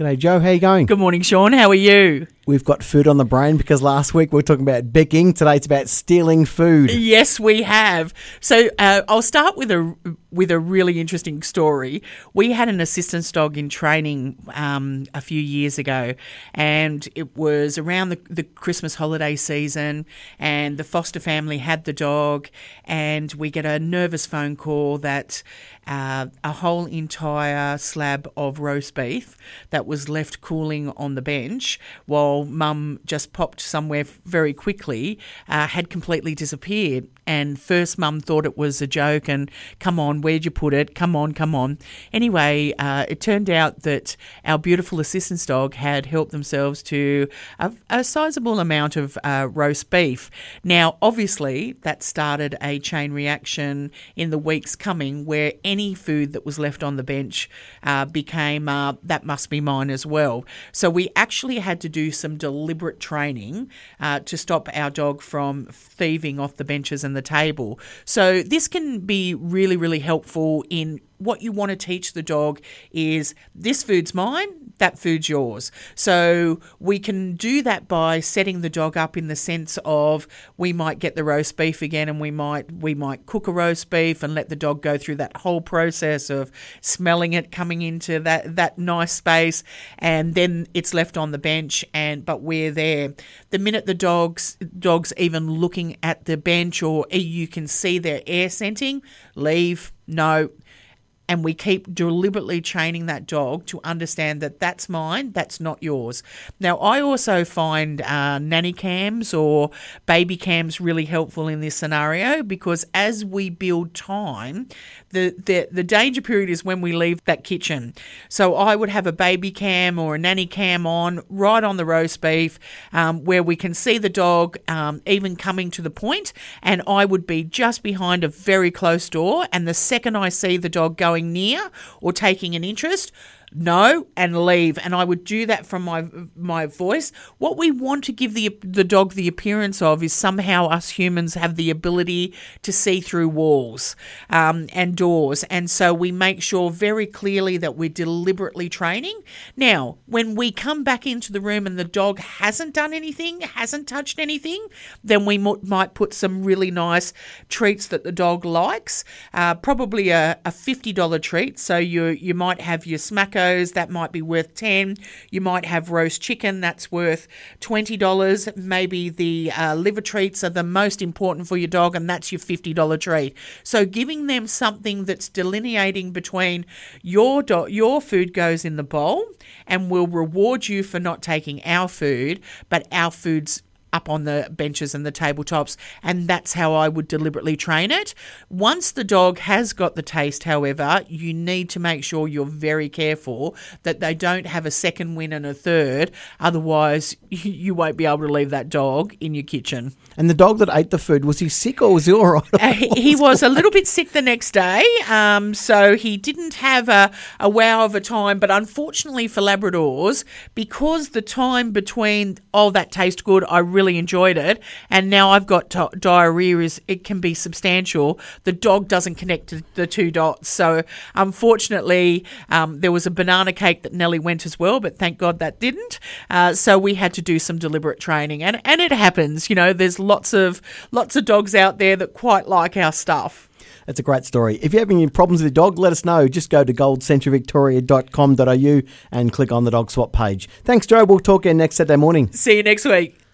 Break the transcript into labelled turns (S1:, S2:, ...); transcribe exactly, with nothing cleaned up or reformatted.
S1: G'day, Joe. How you going?
S2: Good morning, Sean. How are you?
S1: We've got food on the brain because last week we were talking about becking. Today it's about stealing food.
S2: Yes, we have. So uh, I'll start with a with a really interesting story. We had an assistance dog in training um, a few years ago, and it was around the, the Christmas holiday season, and the foster family had the dog, and we get a nervous phone call that uh, a whole entire slab of roast beef that was left cooling on the bench while Mum just popped somewhere very quickly uh, had completely disappeared. And first Mum thought it was a joke and, come on, where'd you put it? Come on, come on. Anyway, uh, it turned out that our beautiful assistance dog had helped themselves to a, a sizable amount of uh, roast beef. Now, obviously, that started a chain reaction in the weeks coming where any food that was left on the bench uh, became, uh, that must be mine as well. So we actually had to do some deliberate training uh, to stop our dog from thieving off the benches and the table. So this can be really, really helpful in what you want to teach the dog is this food's mine, that food's yours. So we can do that by setting the dog up in the sense of we might get the roast beef again and we might we might cook a roast beef and let the dog go through that whole process of smelling it, coming into that, that nice space, and then it's left on the bench and but we're there. The minute the dog's dog's even looking at the bench or you can see their air scenting, leave, no. And we keep deliberately training that dog to understand that that's mine, that's not yours. Now, I also find uh, nanny cams or baby cams really helpful in this scenario because as we build time, the, the, the danger period is when we leave that kitchen. So I would have a baby cam or a nanny cam on right on the roast beef um, where we can see the dog um, even coming to the point, and I would be just behind a very close door, and the second I see the dog going near or taking an interest, no, and leave. And I would do that from my my voice. What we want to give the the dog the appearance of is somehow us humans have the ability to see through walls um, and doors. And so we make sure very clearly that we're deliberately training. Now, when we come back into the room and the dog hasn't done anything, hasn't touched anything, then we m- might put some really nice treats that the dog likes, uh, probably a, a fifty dollars treat. So you, you might have your smacker, that might be worth ten dollars. You might have roast chicken, that's worth twenty dollars. Maybe the uh, liver treats are the most important for your dog, and that's your fifty dollars treat. So giving them something that's delineating between your do- your food goes in the bowl and we'll reward you for not taking our food, but our food's up on the benches and the tabletops, and that's how I would deliberately train it. Once the dog has got the taste, however, you need to make sure you're very careful that they don't have a second win and a third, otherwise you won't be able to leave that dog in your kitchen.
S1: And the dog that ate the food, was he sick or was he all right?
S2: Uh, he, he was a little bit sick the next day, um, so he didn't have a, a wow of a time, but unfortunately for Labradors, because the time between, oh, that tastes good, I really really enjoyed it, and now I've got t- diarrhea, is it can be substantial. The dog doesn't connect to the two dots. So unfortunately, um, there was a banana cake that Nellie went as well, but thank God that didn't. Uh, so we had to do some deliberate training, and, and it happens. You know, there's lots of lots of dogs out there that quite like our stuff.
S1: That's a great story. If you're having any problems with your dog, let us know. Just go to gold century victoria dot com dot a u and click on the dog swap page. Thanks, Joe. We'll talk again next Saturday morning.
S2: See you next week.